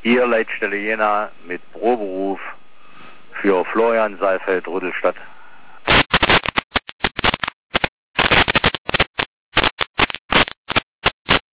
Ihr Leitstelle Jena mit Proberuf für Florian Saalfeld, Rüttelstadt.